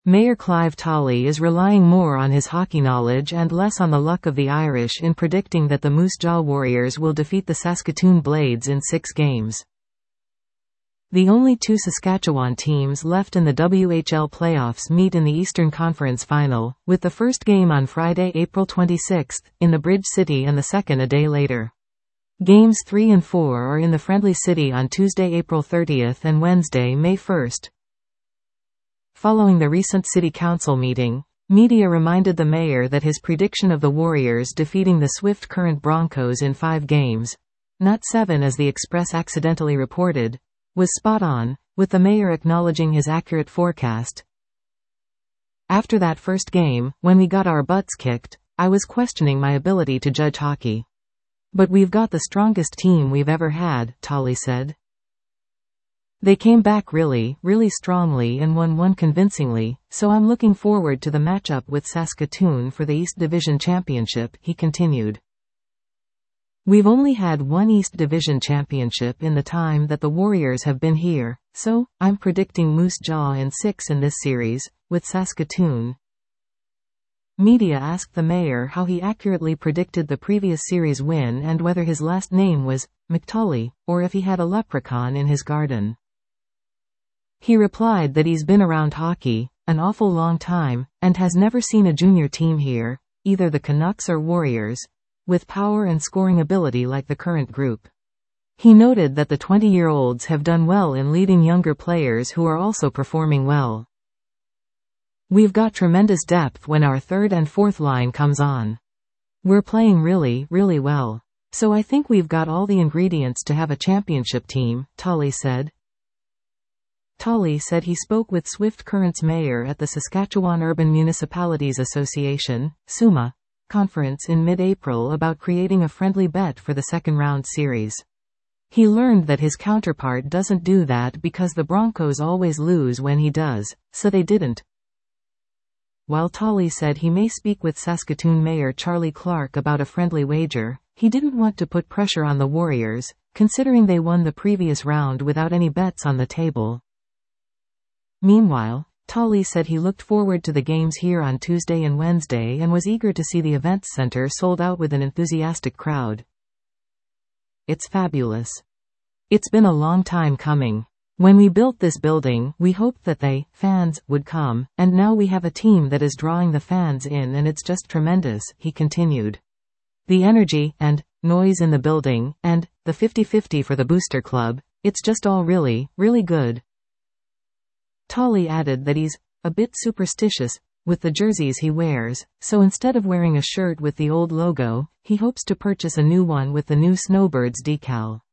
Mayor Clive Tolley is relying more on his hockey knowledge and less on the luck of the Irish in predicting that the Moose Jaw Warriors will defeat the Saskatoon Blades in 6 games. The only 2 Saskatchewan teams left in the WHL playoffs meet in the Eastern Conference Final, with the first game on Friday, April 26, in the Bridge City and the second a day later. Games 3 and 4 are in the Friendly City on Tuesday, April 30 and Wednesday, May 1. Following the recent City Council meeting, media reminded the mayor that his prediction of the Warriors defeating the Swift Current Broncos in 5 games, not 7 as the Express accidentally reported, was spot on, with the mayor acknowledging his accurate forecast. After that first game, when we got our butts kicked, I was questioning my ability to judge hockey. But we've got the strongest team we've ever had, Tolley said. They came back really strongly and won one convincingly, so I'm looking forward to the matchup with Saskatoon for the East Division Championship, he continued. We've only had one East Division Championship in the time that the Warriors have been here, so I'm predicting Moose Jaw in 6 in this series, with Saskatoon. Media asked the mayor how he accurately predicted the previous series win and whether his last name was McTolley, or if he had a leprechaun in his garden. He replied that he's been around hockey an awful long time, and has never seen a junior team here, either the Canucks or Warriors, with power and scoring ability like the current group. He noted that the 20-year-olds have done well in leading younger players who are also performing well. We've got tremendous depth when our 3rd and 4th line comes on. We're playing really well. So I think we've got all the ingredients to have a championship team, Tolley said. Tolley said he spoke with Swift Current's mayor at the Saskatchewan Urban Municipalities Association, SUMA, conference in mid-April about creating a friendly bet for the second-round series. He learned that his counterpart doesn't do that because the Broncos always lose when he does, so they didn't. While Tolley said he may speak with Saskatoon Mayor Charlie Clark about a friendly wager, he didn't want to put pressure on the Warriors, considering they won the previous round without any bets on the table. Meanwhile, Tolley said he looked forward to the games here on Tuesday and Wednesday and was eager to see the events center sold out with an enthusiastic crowd. It's fabulous. It's been a long time coming. When we built this building, we hoped that fans would come, and now we have a team that is drawing the fans in and it's just tremendous, he continued. The energy and noise in the building, and the 50-50 for the Booster Club, it's just all really good. Tolley added that he's a bit superstitious with the jerseys he wears, so instead of wearing a shirt with the old logo, he hopes to purchase a new one with the new Snowbirds decal.